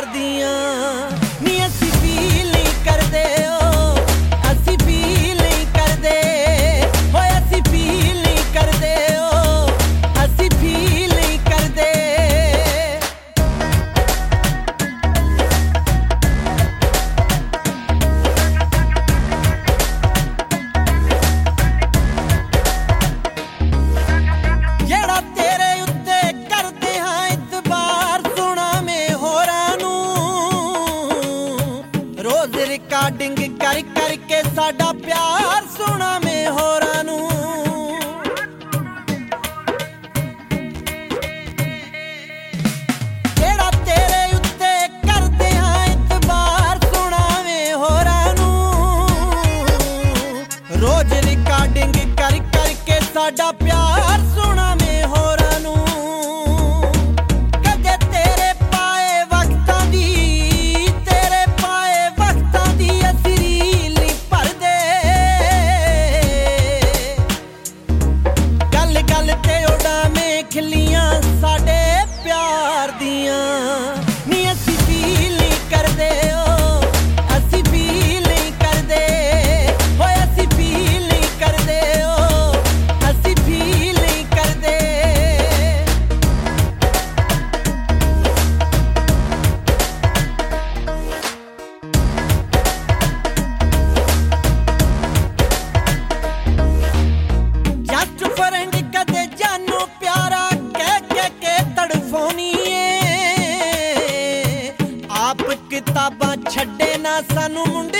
ਦੀਆਂ ਨੀ ਅਸੀਂ ਫੀਲ ਨਹੀਂ ਕਰਦੇ ਅਸੀਂ ਫੀਲ ਨਹੀਂ ਕਰਦੇ ਹੋਏ ਅਸੀਂ ਫੀਲ ਨਹੀਂ ਕਰਦੇ ਅਸੀਂ ਫੀਲ ਨਹੀਂ ਕਰਦੇ ਜਿਹੜਾ ਤੇਰੇ ਉੱਤੇ ਕਰਦੇ ਹਾਂ ਇਤਬਾਰ ਸੁਣਾ ਮੈਂ ਹੋਰਾਂ ਨੂੰ ਰੋਜ਼ ਰਿਕਾਰਡਿੰਗ ਕਰ ਕਰਕੇ ਸਾਡਾ ਪਿਆਰ ਸੁਣਾ ਮੈਂ ਹੋਰਾਂ ਨੂੰ ਜਿਹੜਾ ਤੇਰੇ ਉੱਤੇ ਕਰਦੇ ਹਾਂ ਇਤਬਾਰ ਸੁਣਾ ਮੈਂ ਹੋਰਾਂ ਨੂੰ ਰੋਜ਼ ਰਿਕਾਰਡਿੰਗ ਕਰ ਕਰਕੇ ਸਾਡਾ ਪਿਆਰ ਸੁਣਾ ਮੈਂ ਹੋਰਾਂ ਨੂੰ ਕਦੇ ਤੇਰੇ ਪਾਏ ਵਕਤਾਂ ਦੀ ਅਸੀਂ ਰੀਲ ਨਹੀਂ ਭਰਦੇ ਗੱਲ ਗੱਲ ਤੇ ਉਡਾਵੇਂ ਖਿੱਲੀਆਂ ਸਾਡੇ ਪਿਆਰ ਦੀਆਂ ਨੀ ਅਸੀਂ ਫੀਲ ਨਹੀਂ ਕਰਦੇ ਅਸੀਂ ਫੀਲ ਨਹੀਂ ਕਰਦੇ ਹੋਏ ਅਸੀਂ ਫੀਲ ਨਹੀਂ ਕਰਦੇ ਅਸੀਂ ਫੀਲ ਨਹੀਂ ਕਰਦੇ ਜੱਟ ਫਰੈਂਡ ਕਦੇ ਜਾਨੂ ਪਿਆਰਾ ਕਹਿ ਕੇ ਤੜਫਾਉਣੀ ਏ ਆਪ ਕਿਤਾਬਾਂ ਛੱਡੇ ਨਾ ਸਾਨੂੰ ਮੁੰਡੇ